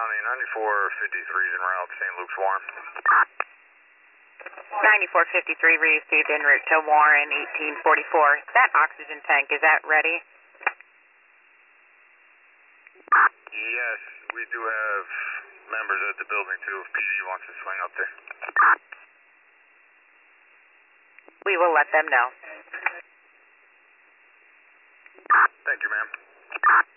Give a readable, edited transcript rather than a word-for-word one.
County, 9453 is en route to St. Luke's Warren. 9453 received en route to Warren, 1844. That oxygen tank, is that ready? Yes, we do have members at the building too if PG wants to swing up there. We will let them know. Thank you, ma'am.